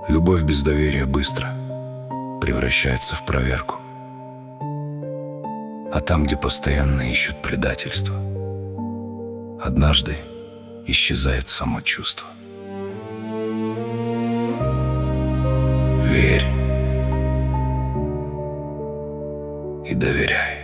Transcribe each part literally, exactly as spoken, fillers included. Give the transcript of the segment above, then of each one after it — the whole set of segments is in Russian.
Любовь без доверия быстро превращается в проверку. А там, где постоянно ищут предательство, однажды исчезает само чувство. Верь и доверяй.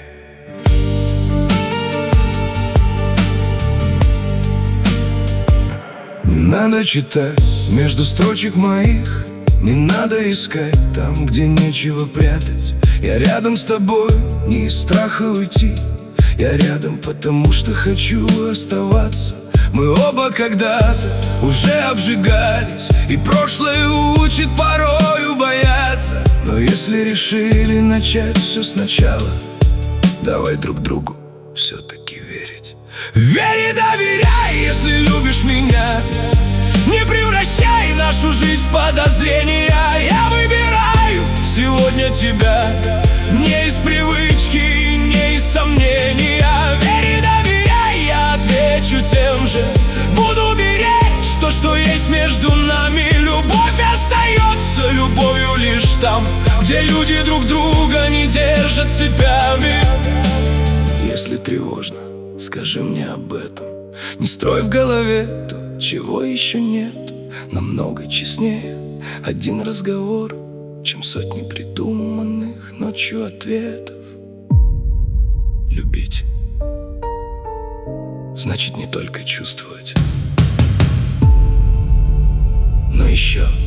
Не надо читать между строчек моих, не надо искать там, где нечего прятать. Я рядом с тобой, не из страха уйти. Я рядом, потому что хочу оставаться. Мы оба когда-то уже обжигались, и прошлое учит порою бояться. Но если решили начать все сначала, давай друг другу все-таки верить. Верь и доверяй, если любишь меня. Не превращай нашу жизнь в подозрения. Я выбираю сегодня тебя не из привычки, не из сомнения. Верь и доверяй, я отвечу тем же. Буду беречь то, что есть между нами. Любовь остается любовью лишь там, где люди друг друга не держат цепями. Если тревожно, скажи мне об этом. Не строй в голове то, чего еще нет. Намного честнее один разговор, чем сотни придуманных ночью ответов. Любить значит не только чувствовать, но еще